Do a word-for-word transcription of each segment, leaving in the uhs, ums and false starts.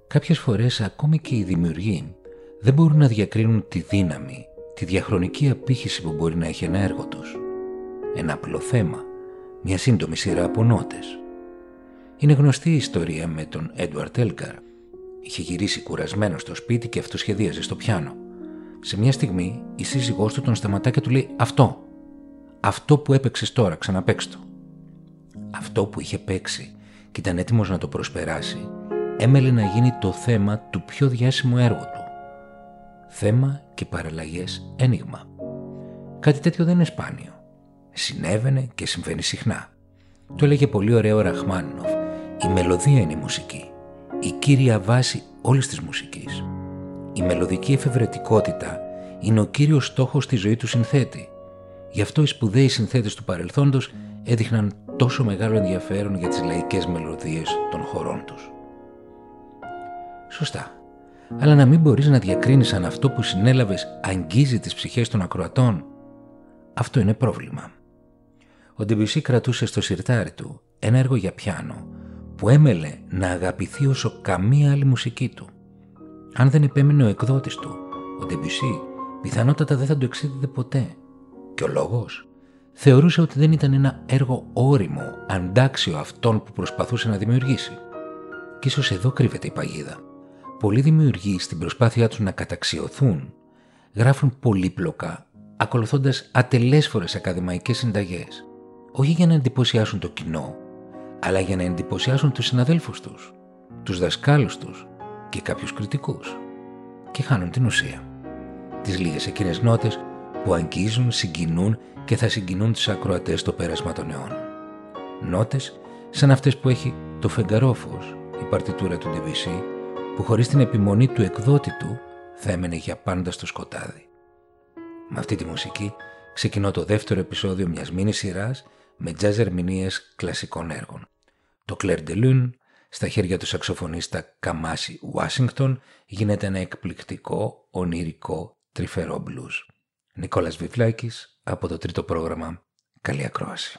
Κάποιες φορές ακόμη και οι δημιουργοί δεν μπορούν να διακρίνουν τη δύναμη, τη διαχρονική απήχηση που μπορεί να έχει ένα έργο τους. Ένα απλό θέμα, μια σύντομη σειρά από νότες. Είναι γνωστή η ιστορία με τον Έντουαρντ Έλγκαρ. Είχε γυρίσει κουρασμένο στο σπίτι και αυτοσχεδίαζε στο πιάνο. Σε μια στιγμή η σύζυγός του τον σταματά και του λέει «Αυτό, αυτό που έπαιξες τώρα, ξαναπαίξ' το». Αυτό που είχε παίξει και ήταν έτοιμος να το προσπεράσει, έμελε να γίνει το θέμα του πιο διάσημου έργου του. Θέμα και παραλλαγές ένιγμα. Κάτι τέτοιο δεν είναι σπάνιο. Συνέβαινε και συμβαίνει συχνά. Το έλεγε πολύ ωραίο ο Ραχμάνινοφ. Η μελωδία είναι η μουσική, η κύρια βάση όλης της μουσικής. Η μελωδική εφευρετικότητα είναι ο κύριος στόχος στη ζωή του συνθέτη. Γι' αυτό οι σπουδαίοι συνθέτες του παρελθόντος έδειχναν τόσο μεγάλο ενδιαφέρον για τις λαϊκές μελωδίες των χωρών τους. Σωστά. Αλλά να μην μπορείς να διακρίνεις αν αυτό που συνέλαβες αγγίζει τις ψυχές των ακροατών, αυτό είναι πρόβλημα. Ο Ντεμπιουσί κρατούσε στο σιρτάρι του ένα έργο για πιάνο που έμελε να αγαπηθεί όσο καμία άλλη μουσική του. Αν δεν επέμενε ο εκδότης του, ο Ντεμπιουσί πιθανότατα δεν θα το εξέδιδε ποτέ. Και ο λόγος? Θεωρούσε ότι δεν ήταν ένα έργο ώριμο, αντάξιο αυτών που προσπαθούσε να δημιουργήσει. Και ίσως εδώ κρύβεται η παγίδα. Πολλοί δημιουργοί στην προσπάθειά τους να καταξιωθούν γράφουν πολύπλοκα, ακολουθώντας ατελέσφορες ακαδημαϊκές συνταγές, όχι για να εντυπωσιάσουν το κοινό, αλλά για να εντυπωσιάσουν τους συναδέλφους τους, τους δασκάλους τους και κάποιους κριτικούς, και χάνουν την ουσία. Τις λίγες εκείνες νότες που αγγίζουν, συγκινούν και θα συγκινούν τους ακροατές στο πέρασμα των αιώνων. Νότες σαν αυτές που έχει το Φεγγαρόφος, η παρτιτούρα του Ντεμπιουσί, που χωρίς την επιμονή του εκδότη του θα έμενε για πάντα στο σκοτάδι. Με αυτή τη μουσική ξεκινώ το δεύτερο επεισόδιο μιας μίνι σειράς με jazz ερμηνείες κλασικών έργων. Το Clair de Lune, στα χέρια του σαξοφωνίστα Καμάσι Ουάσιγκτον, γίνεται ένα εκπληκτικό, ονειρικό, τρυφερό μπλουζ. Νικόλας Βιβλάκης από το τρίτο πρόγραμμα. Καλή ακρόαση.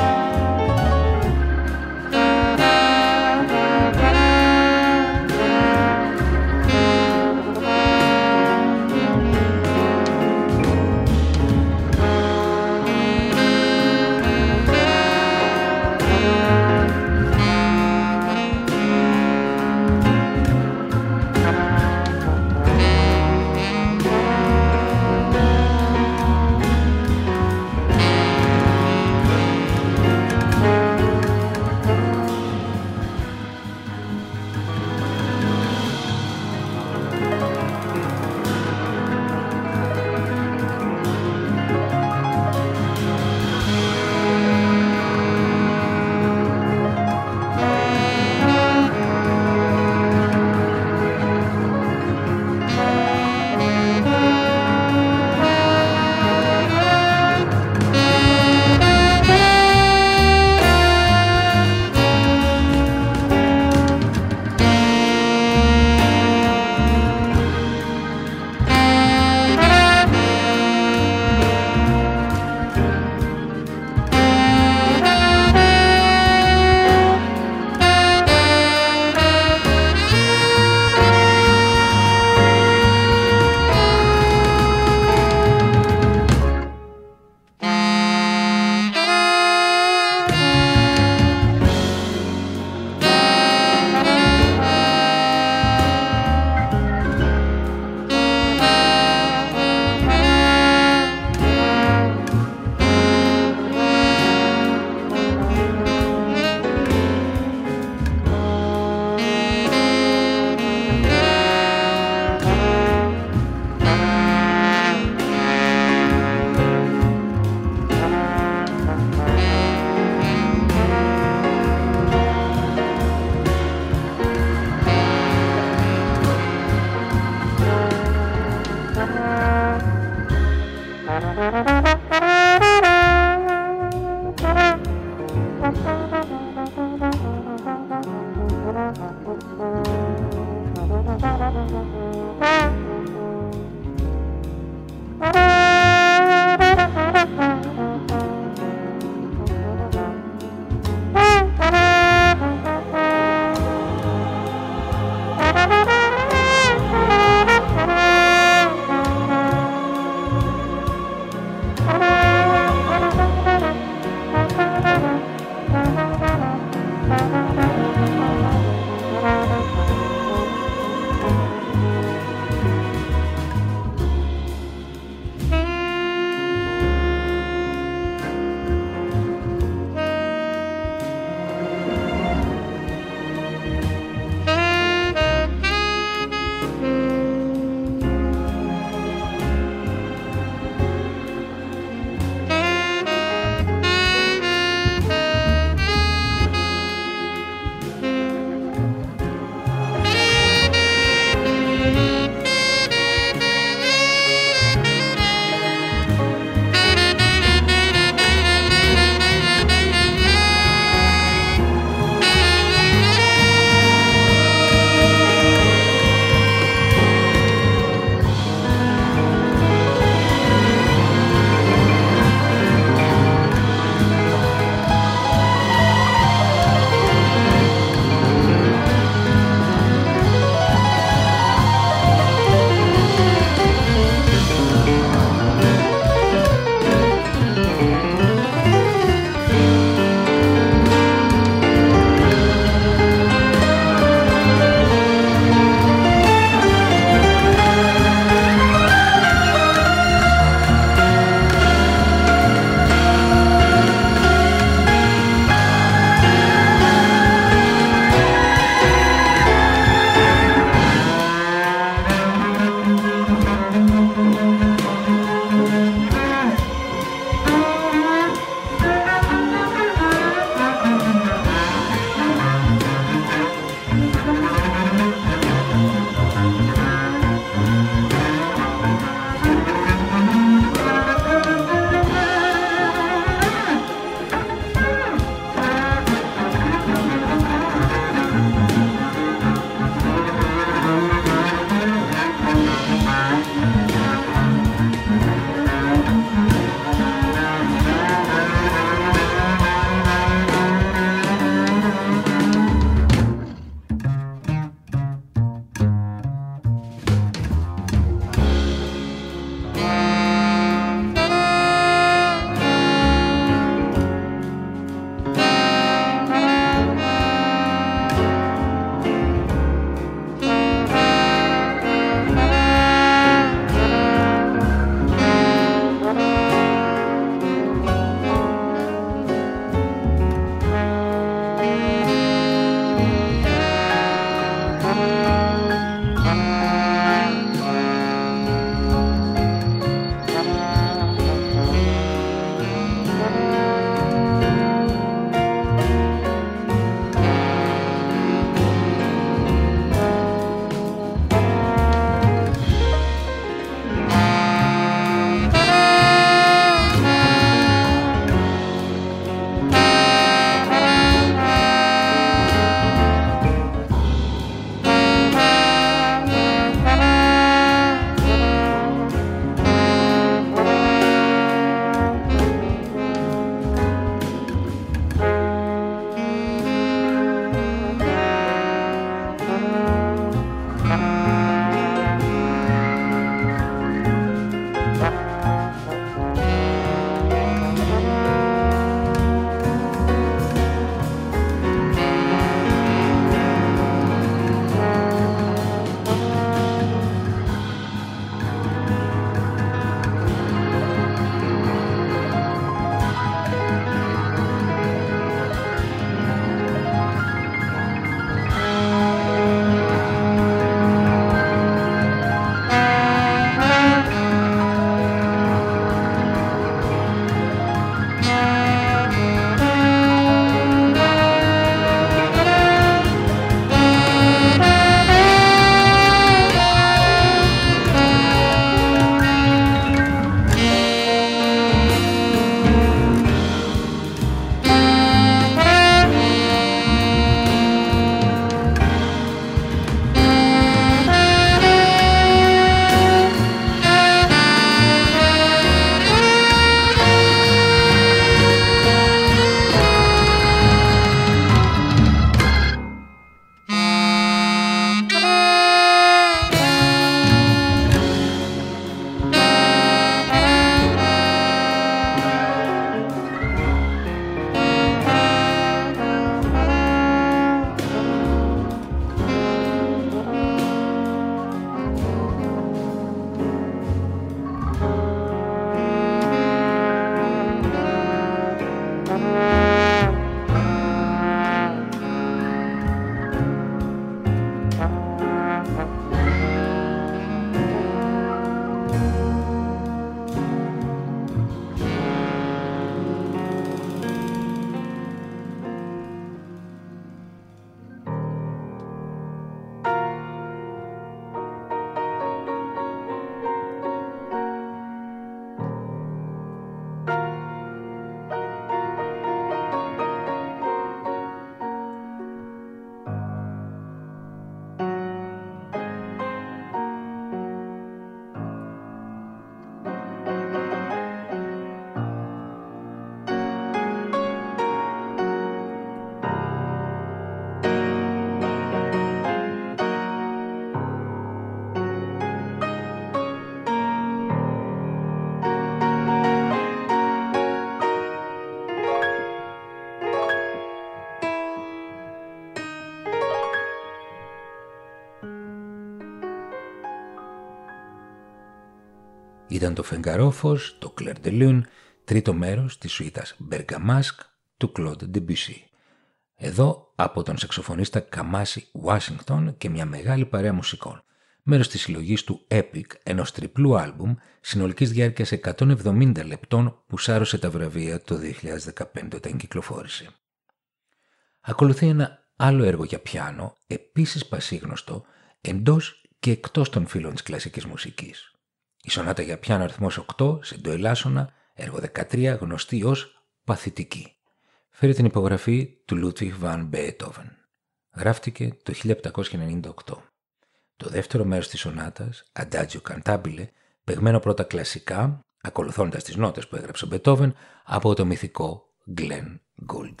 Ήταν το Φεγγαρόφος, το Clair de Lune, τρίτο μέρος της σουίτας Bergamasque του Claude Debussy. Εδώ από τον σαξοφωνίστα Καμάσι Ουάσιγκτον και μια μεγάλη παρέα μουσικών. Μέρος της συλλογής του Epic, ενός τριπλού άλμπουμ συνολικής διάρκειας εκατόν εβδομήντα λεπτών που σάρωσε τα βραβεία το δύο χιλιάδες δεκαπέντε όταν κυκλοφόρησε. Ακολουθεί ένα άλλο έργο για πιάνο, επίσης πασίγνωστο, εντός και εκτός των φίλων της κλασικής μουσικής. Η σονάτα για πιάνο αριθμός οκτώ, σε ντο ελάσσονα, έργο δεκατρία, γνωστή ως παθητική. Φέρει την υπογραφή του Ludwig van Beethoven. Γράφτηκε το χίλια επτακόσια ενενήντα οκτώ. Το δεύτερο μέρος της σονάτας, Adagio Cantabile, παιγμένο πρώτα κλασικά, ακολουθώντας τις νότες που έγραψε ο Beethoven, από το μυθικό Glenn Gould.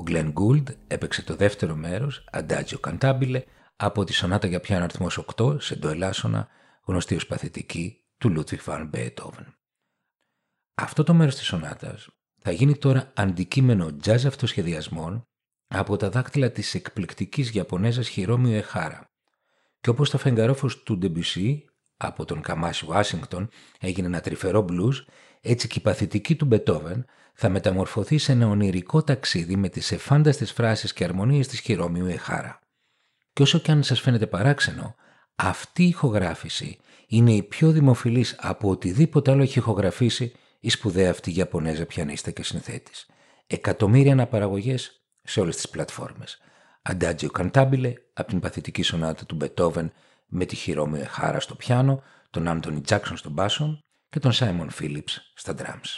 Ο Glenn Gould έπαιξε το δεύτερο μέρος, Adagio Cantabile, από τη σονάτα για πιάνο αριθμός οκτώ σε ντο ελάσσονα, γνωστή ως παθητική, του Ludwig van Beethoven. Αυτό το μέρος της σονάτας θα γίνει τώρα αντικείμενο jazz αυτοσχεδιασμών από τα δάκτυλα της εκπληκτικής Ιαπωνέζας Χιρόμιο Εχάρα. Και όπως το φεγγαρόφος του Ντεμπουσί από τον Καμάσι Ουάσιγκτον έγινε ένα τρυφερό μπλουζ, έτσι και η παθητική του Μπετόβεν θα μεταμορφωθεί σε ένα ονειρικό ταξίδι με τις εφάνταστες φράσεις και αρμονίες της Χιρόμιου Εχάρα. Και όσο κι αν σας φαίνεται παράξενο, αυτή η ηχογράφηση είναι η πιο δημοφιλής από οτιδήποτε άλλο έχει ηχογραφήσει η σπουδαία αυτή Ιαπωνέζα πιανίστα και συνθέτης. Εκατομμύρια αναπαραγωγές σε όλες τις πλατφόρμες. Adagio Cantabile από την παθητική σονάτα του Μπετόβεν με τη Χιρόμιο Εχάρα στο πιάνο, τον Άντονι Τζάκσον στο μπάσο και τον Σάιμον Φίλιπς στα drums.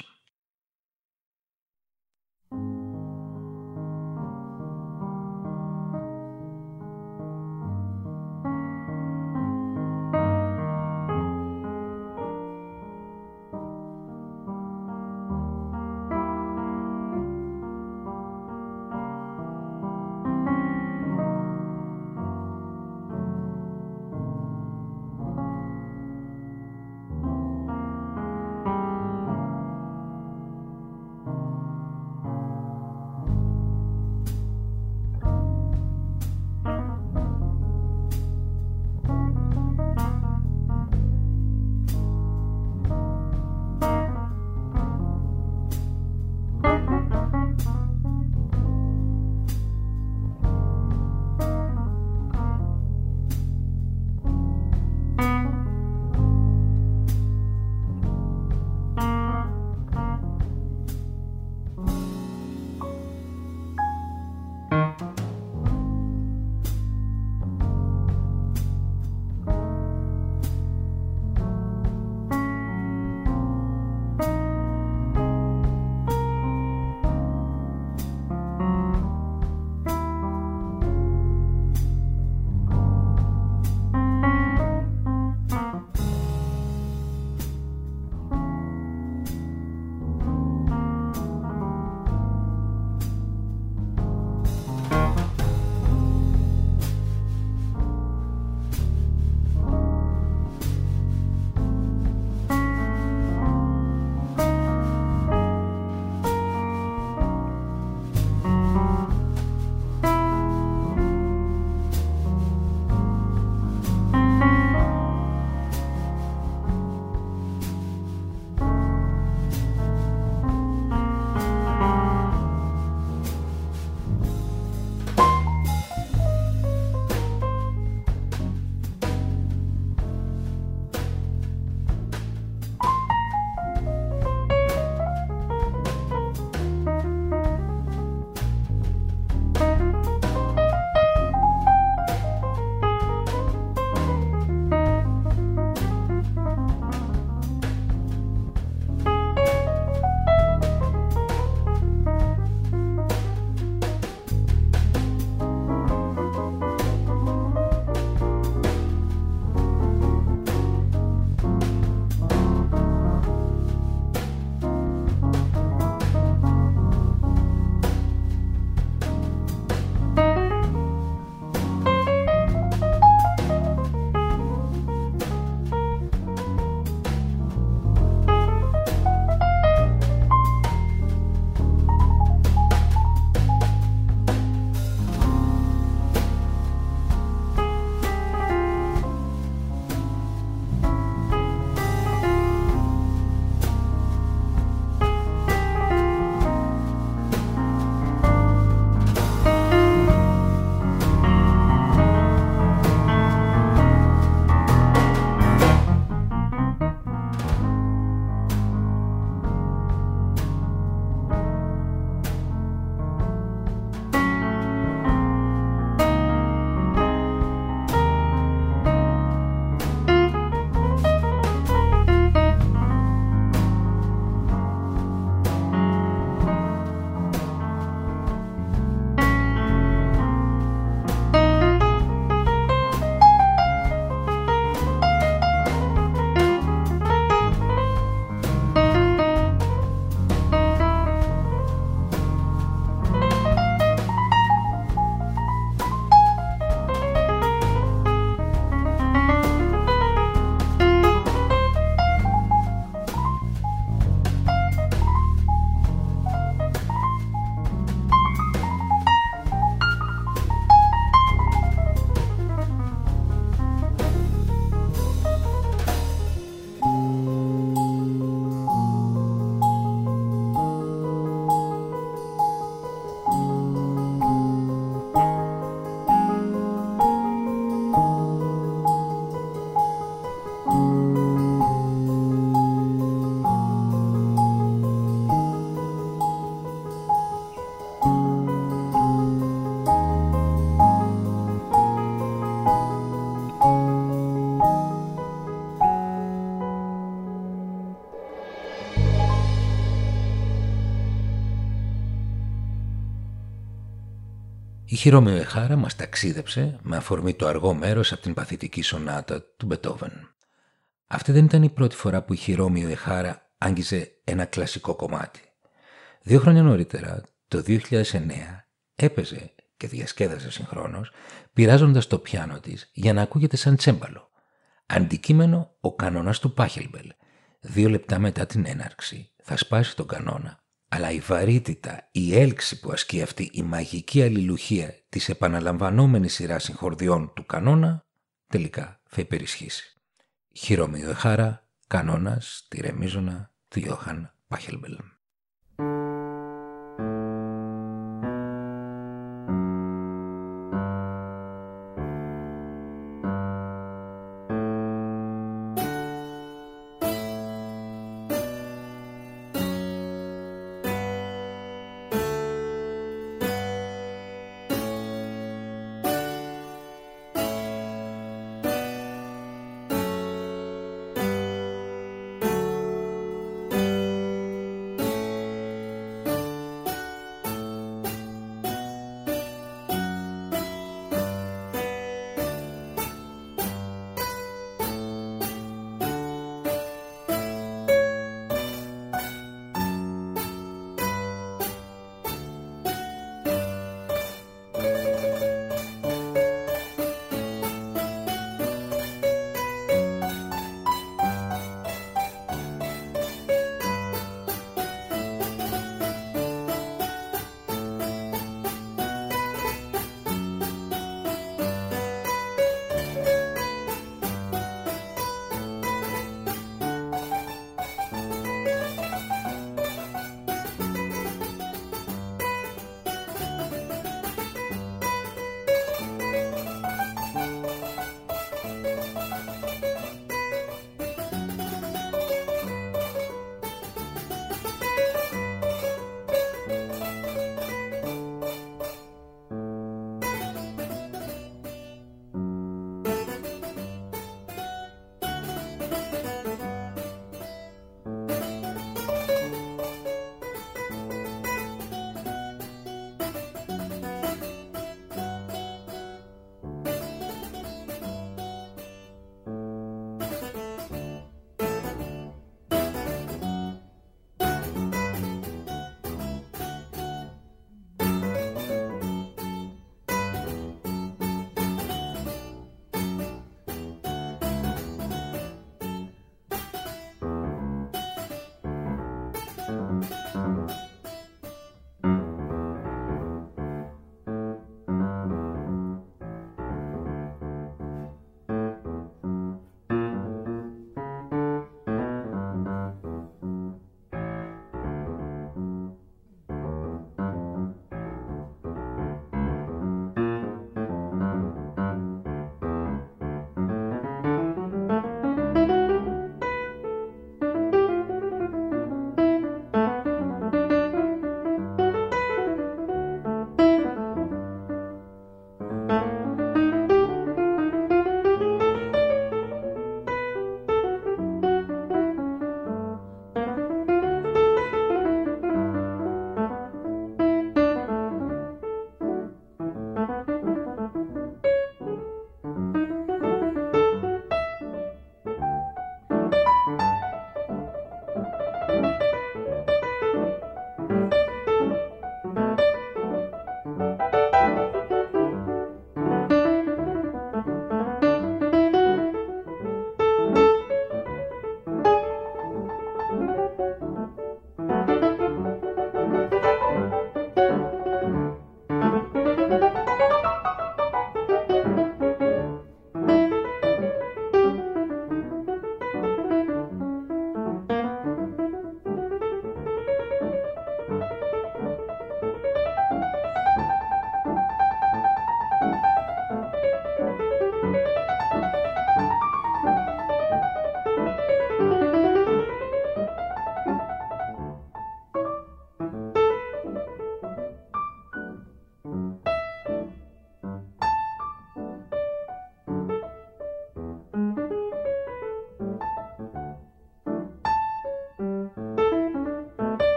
Η Χιρόμιο Εχάρα μας ταξίδεψε με αφορμή το αργό μέρος από την παθητική σονάτα του Μπετόβεν. Αυτή δεν ήταν η πρώτη φορά που η Χιρόμιο Εχάρα άγγιζε ένα κλασικό κομμάτι. Δύο χρόνια νωρίτερα, το δύο χιλιάδες εννέα, έπαιζε και διασκέδασε συγχρόνως, πειράζοντας το πιάνο της για να ακούγεται σαν τσέμπαλο. Αντικείμενο ο κανόνας του Πάχελμπελ. Δύο λεπτά μετά την έναρξη θα σπάσει τον κανόνα, αλλά η βαρύτητα, η έλξη που ασκεί αυτή η μαγική αλληλουχία της επαναλαμβανόμενης σειράς συγχορδιών του κανόνα, τελικά θα υπερισχύσει. Χιρόμιο Εχάρα, κανόνας, τη ρεμίζωνα του Ιωάνν Πάχελμπελ.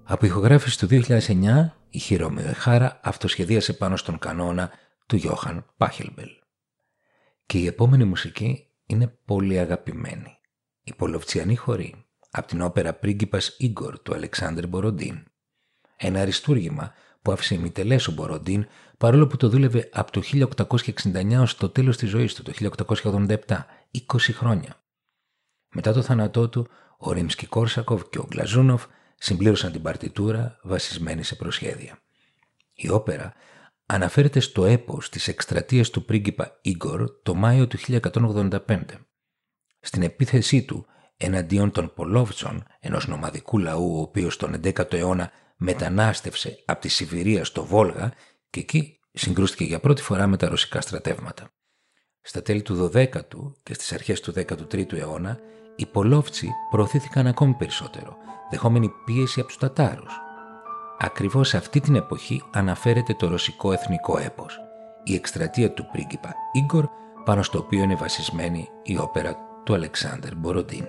Από ηχογράφηση του δύο χιλιάδες εννιά, η Hiro Uehara αυτοσχεδίασε πάνω στον κανόνα του Johann Pachelbel. Και η επόμενη μουσική είναι πολύ αγαπημένη. Η Πολοβτσιανή χορή από την όπερα Πρίγκιπας Ίγκορ του Αλεξάνδρ Μποροντίν. Ένα αριστούργημα που άφησε ημιτελές ο Μποροντίν, παρόλο που το δούλευε από το χίλια οκτακόσια εξήντα εννιά ως το τέλος της ζωής του, το χίλια οκτακόσια ογδόντα επτά, είκοσι χρόνια. Μετά το θάνατό του, ο Ρίμσκι-Κόρσακοφ και ο Γκλαζούνοφ συμπλήρωσαν την παρτιτούρα βασισμένη σε προσχέδια. Η όπερα αναφέρεται στο έπος της εκστρατείας του πρίγκιπα Ίγκορ το Μάιο του χίλια εκατόν ογδόντα πέντε. Στην επίθεσή του εναντίον των Πολόβτσων, ενός νομαδικού λαού ο οποίος τον εντέκατο αιώνα μετανάστευσε από τη Σιβηρία στο Βόλγα και εκεί συγκρούστηκε για πρώτη φορά με τα ρωσικά στρατεύματα. Στα τέλη του δωδέκατου και στις αρχές του δέκατου τρίτου αιώνα, οι Πολόβτσοι προωθήθηκαν ακόμη περισσότερο, δεχόμενοι πίεση από τους Τατάρους. Ακριβώς σε αυτή την εποχή αναφέρεται το ρωσικό εθνικό έπος, η εκστρατεία του πρίγκιπα Ίγκορ, πάνω στο οποίο είναι βασισμένη η όπερα του Αλεξάνδρ Μποροντίν.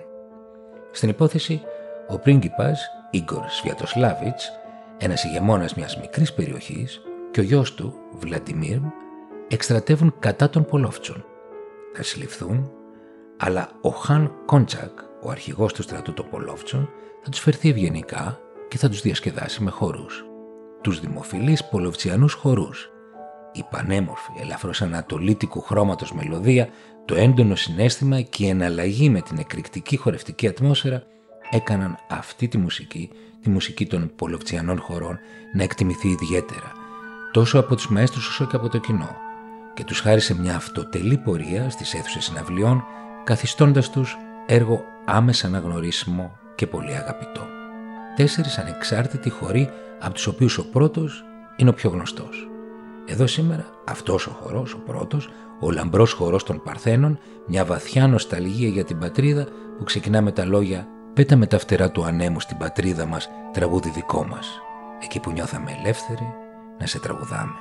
Στην υπόθεση, ο πρίγκιπας Ίγκορ Σβιατοσλάβιτς, ένας ηγεμόνας μιας μικρής περιοχής, και ο γιος του, Βλαντιμίρ, εκστρατεύουν κατά των Πολόβτσων. Θα συλληφθούν, αλλά ο Χαν Κόντσακ, ο αρχηγός του στρατού των Πολόβτσων, θα τους φερθεί ευγενικά και θα τους διασκεδάσει με χορούς. Τους δημοφιλείς πολοβτσιανούς χορούς. Η πανέμορφη, ελαφρώς ανατολίτικου χρώματος μελωδία, το έντονο συναίσθημα και η εναλλαγή με την εκρηκτική χορευτική ατμόσφαιρα έκαναν αυτή τη μουσική, τη μουσική των πολοβτσιανών χορών, να εκτιμηθεί ιδιαίτερα, τόσο από τους μαέστρους όσο και από το κοινό, και τους χάρισε μια αυτοτελή πορεία στις αίθουσες συναυλιών, καθιστώντας τους έργο άμεσα αναγνωρίσιμο και πολύ αγαπητό. Τέσσερις ανεξάρτητοι χοροί, από τους οποίους ο πρώτος είναι ο πιο γνωστός. Εδώ σήμερα αυτός ο χορός, ο πρώτος, ο λαμπρός χορός των Παρθένων, μια βαθιά νοσταλγία για την πατρίδα που ξεκινά με τα λόγια «Πέτα με τα φτερά του ανέμου στην πατρίδα μας, τραγούδι δικό μας, εκεί που νιώθαμε ελεύθεροι να σε τραγουδάμε».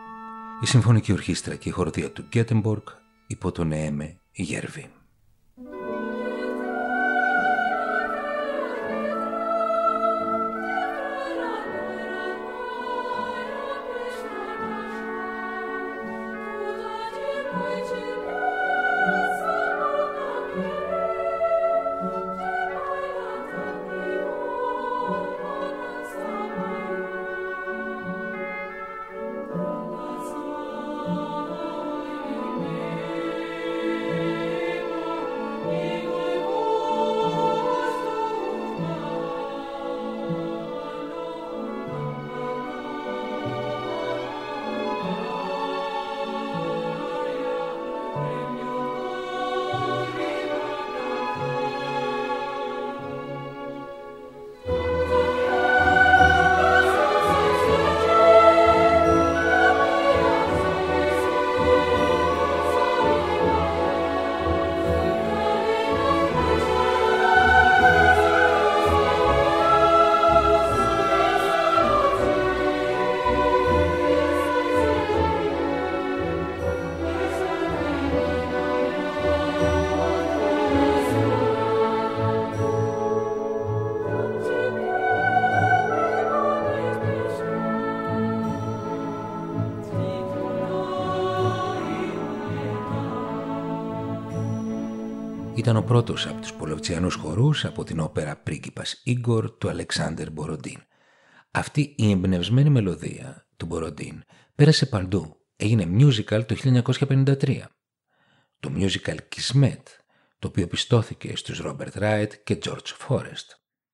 Η Συμφωνική Ορχήστρα και η Χοροδία του Γκέτεμποργκ υπό τον Νεέμε Γέρβη. Ήταν ο πρώτος από τους πολοβτσιανούς χορούς από την όπερα Πρίγκιπας Ίγκορ του Αλεξάνδρ Μποροντίν. Αυτή η εμπνευσμένη μελωδία του Μποροντίν πέρασε παντού. Έγινε musical το χίλια εννιακόσια πενήντα τρία. Το musical Kismet, το οποίο πιστώθηκε στους Ρόμπερτ Ράιτ και Τζορτζ Φόρεστ.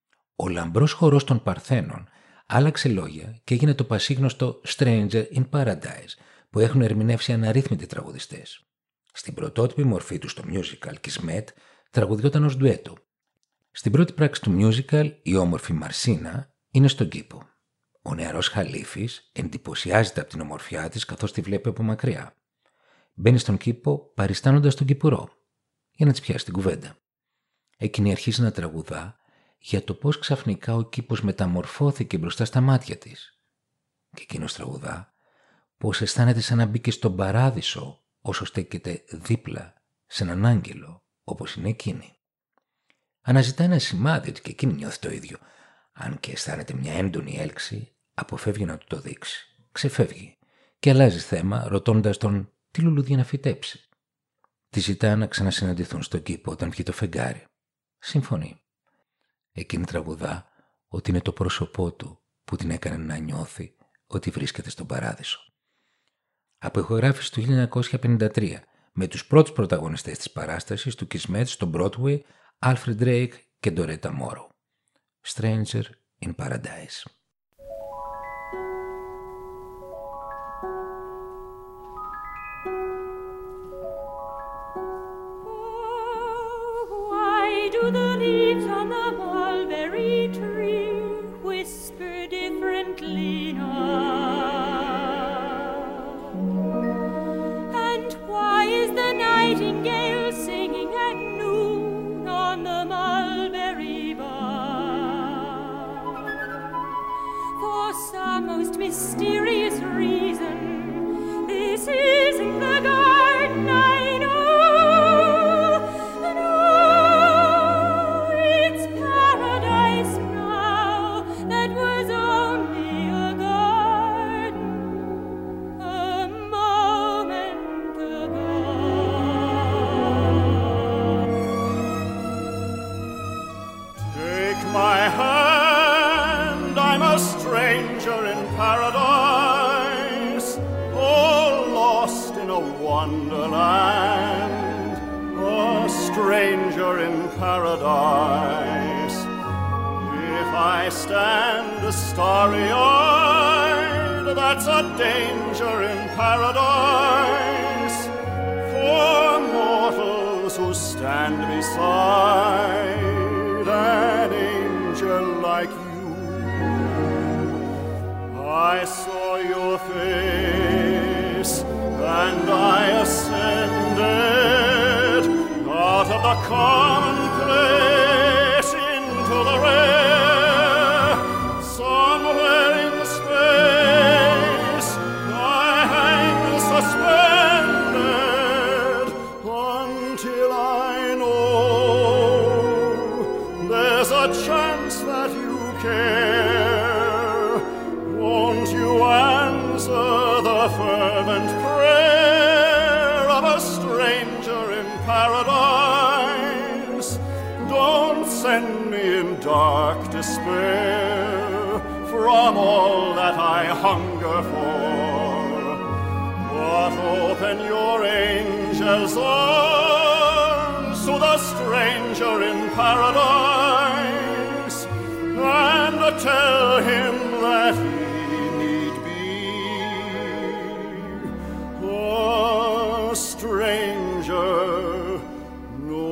Ο λαμπρός χορός των Παρθένων άλλαξε λόγια και έγινε το πασίγνωστο Stranger in Paradise, που έχουν ερμηνεύσει αναρρύθμιτοι τραγουδιστές. Στην πρωτότυπη μορφή του στο musical Kismet τραγουδιόταν ως ντουέτο. Στην πρώτη πράξη του musical η όμορφη Μαρσίνα είναι στον κήπο. Ο νεαρός Χαλίφης εντυπωσιάζεται από την ομορφιά της καθώς τη βλέπει από μακριά. Μπαίνει στον κήπο παριστάνοντας τον κυπουρό για να της πιάσει την κουβέντα. Εκείνη αρχίζει να τραγουδά για το πώς ξαφνικά ο κήπος μεταμορφώθηκε μπροστά στα μάτια της. Και εκείνος τραγουδά πως αισθάνεται σαν να μπήκε στον παράδεισο όσο στέκεται δίπλα σε έναν άγγελο όπως είναι εκείνη. Αναζητά ένα σημάδι ότι και εκείνη νιώθει το ίδιο, Αν και αισθάνεται μια έντονη έλξη, αποφεύγει να του το δείξει. Ξεφεύγει και αλλάζει θέμα ρωτώντας τον τι λουλούδια να φυτέψει. Τη ζητά να ξανασυναντηθούν στον κήπο όταν βγει το φεγγάρι. Συμφωνεί. Εκείνη τραγουδά ότι είναι το πρόσωπό του που την έκανε να νιώθει ότι βρίσκεται στον παράδεισο. Από ηχογράφηση του χίλια εννιακόσια πενήντα τρία με τους πρώτους πρωταγωνιστές της παράστασης του Kismet στο Broadway, Alfred Drake και Doretta Morrow. Stranger in Paradise. Do the leaves on the mulberry tree whisper differently now? And why is the nightingale singing at noon on the mulberry bough? For some most mysterious reason, this isn't the garden I know. Wonderland, a stranger in paradise. If I stand starry-eyed, that's a danger in paradise. For mortals who stand beside an angel like you, I saw your face and I ascended out of the commonplace into the rare. Somewhere in space I hang suspended until I know there's a chance that you care. Won't you answer the fervent prayer of a stranger in paradise? Don't send me in dark despair from all that I hunger for, but open your angel's arms to the stranger in paradise and tell him that he stranger no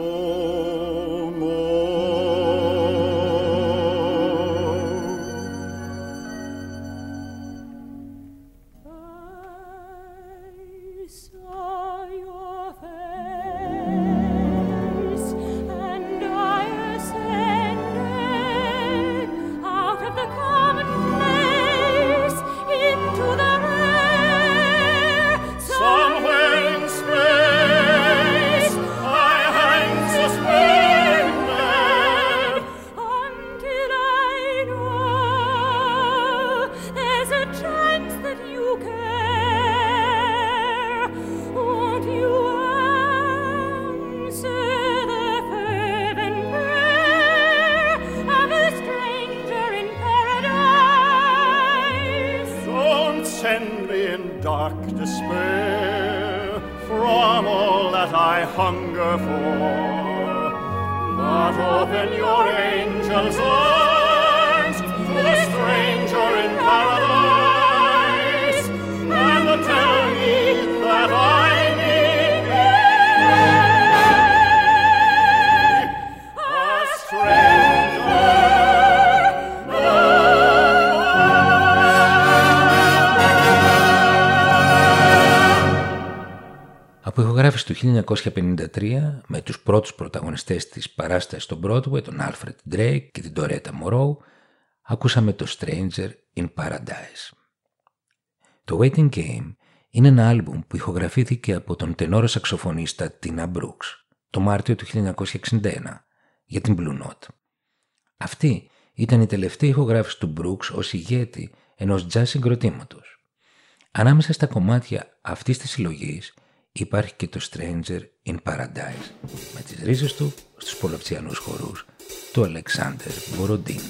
more. I saw your face and I ascended out of the commonplace into the rare. Somewhere in space I hang suspended until I know there's a chance that you care. Won't you answer the fervent prayer of a stranger in paradise? Don't send me in dark despair from all that I hunger for, but open your angel's arms to the stranger in paradise and tell me that I need thee, a stranger no Από ηχογράφηση του χίλια εννιακόσια πενήντα τρία με τους πρώτους πρωταγωνιστές της παράστασης στο Broadway, τον Alfred Drake και την Doretta Morrow, ακούσαμε το Stranger in Paradise. Το Waiting Game είναι ένα άλμπουμ που ηχογραφήθηκε από τον τενόρο σαξοφωνίστα Tina Brooks το Μάρτιο του χίλια εννιακόσια εξήντα ένα για την Blue Note. Αυτή ήταν η τελευταία ηχογράφηση του Brooks ως ηγέτη ενός jazz συγκροτήματος. Ανάμεσα στα κομμάτια αυτής της συλλογής υπάρχει και το Stranger in Paradise, με τις ρίζες του στους πολλαπτιανούς χορούς του Αλεξάνδερ Μποροντίν.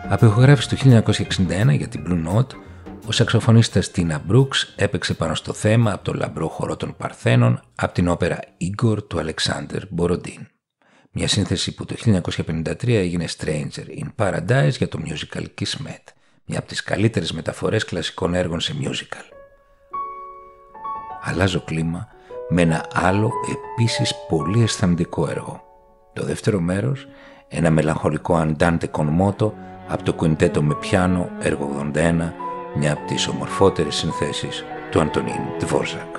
Απειγραφής του χίλια εννιακόσια εξήντα ένα για την Blue Note, ο σαξοφωνίστας Τίνα Μπρούξ έπαιξε πάνω στο θέμα από το λαμπρό χορό των Παρθένων από την όπερα Igor του Αλεξάνδρ Μποροντίν. Μια σύνθεση που το χίλια εννιακόσια πενήντα τρία έγινε Stranger in Paradise για το musical Kismet, μια από τις καλύτερες μεταφορές κλασικών έργων σε musical. Αλλάζω κλίμα με ένα άλλο επίσης πολύ αισθαντικό έργο. Το δεύτερο μέρος, ένα μελαγχολικό Andante con moto από το κουιντέτο με πιάνο έργο ογδόντα ένα, μια από τις ομορφότερες συνθέσεις του Αντωνίν Τβόρζακ.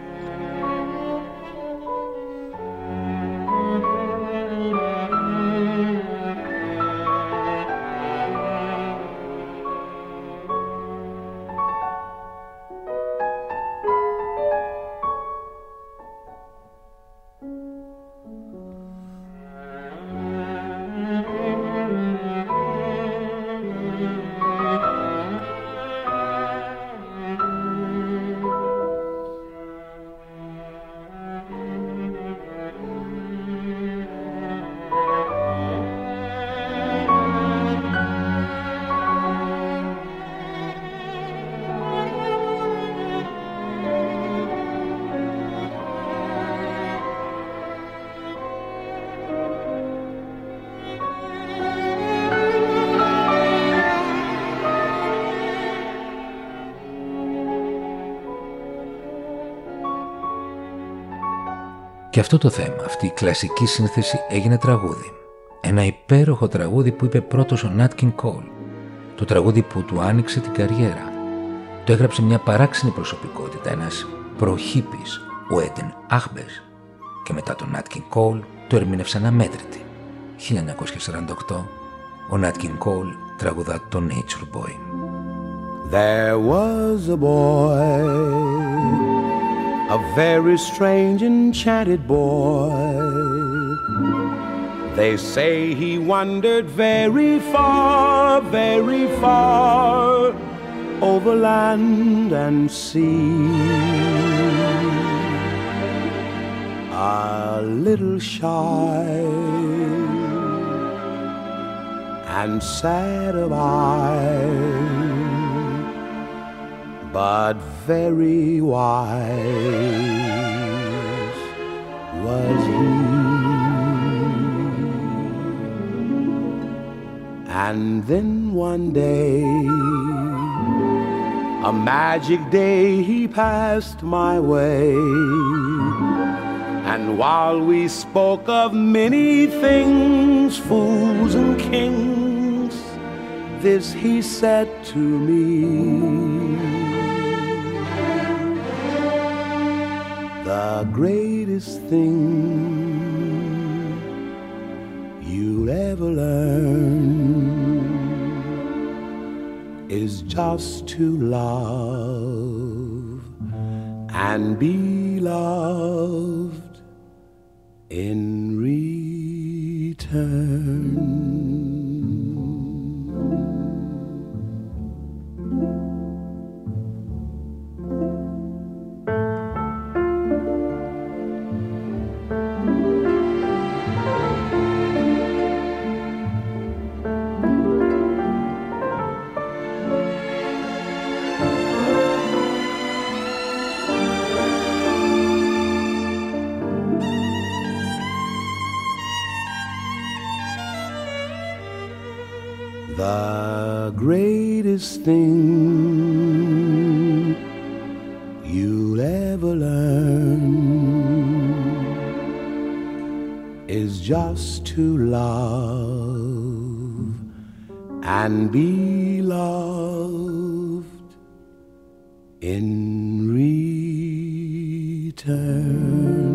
Και αυτό το θέμα, αυτή η κλασική σύνθεση έγινε τραγούδι. Ένα υπέροχο τραγούδι που είπε πρώτος ο Nat King Cole. Το τραγούδι που του άνοιξε την καριέρα. Το έγραψε μια παράξενη προσωπικότητα, ένας προχίπης, ο Έντεν Άχμπες. Και μετά τον Nat King Cole το ερμήνευσαν αμέτρητοι. χίλια εννιακόσια σαράντα οκτώ, ο Nat King Cole τραγουδά το Nature Boy. There was a boy, a very strange enchanted boy. They say he wandered very far, very far, over land and sea. A little shy and sad of eye, but very wise was he. And then one day, a magic day, he passed my way. And while we spoke of many things, fools and kings, this he said to me: the greatest thing you'll ever learn is just to love and be loved in return. The greatest thing you'll ever learn is just to love and be loved in return.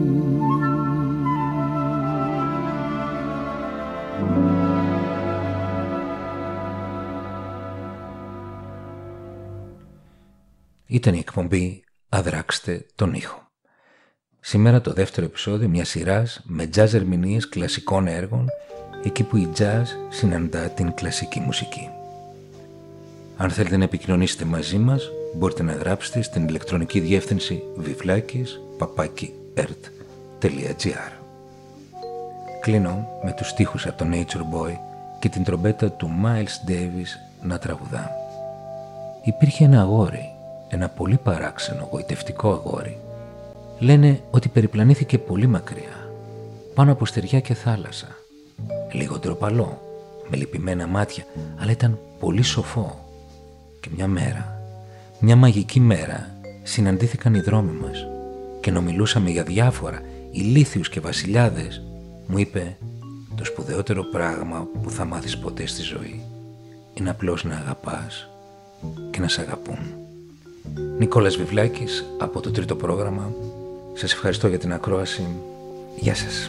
Ήταν η εκπομπή «Αδράξτε τον ήχο». Σήμερα το δεύτερο επεισόδιο μιας σειράς με jazz ερμηνείες κλασικών έργων, εκεί που η jazz συναντά την κλασική μουσική. Αν θέλετε να επικοινωνήσετε μαζί μας, μπορείτε να γράψετε στην ηλεκτρονική διεύθυνση βιβλάκης παπάκι ερτ τελεία τζι άρ. Κλείνω με τους στίχους από το Nature Boy και την τρομπέτα του Miles Davis να τραγουδά. Υπήρχε ένα αγόρι, ένα πολύ παράξενο, γοητευτικό αγόρι. Λένε ότι περιπλανήθηκε πολύ μακριά, πάνω από στεριά και θάλασσα. Λίγο ντροπαλό, με λυπημένα μάτια, αλλά ήταν πολύ σοφό. Και μια μέρα, μια μαγική μέρα, συναντήθηκαν οι δρόμοι μας και ενώ μιλούσαμε για διάφορα ηλίθιους και βασιλιάδες, μου είπε: το σπουδαιότερο πράγμα που θα μάθεις ποτέ στη ζωή είναι απλώς να αγαπάς και να σ' αγαπούν. Νικόλας Βιβλάκης από το Τρίτο Πρόγραμμα. Σας ευχαριστώ για την ακρόαση. Γεια σας.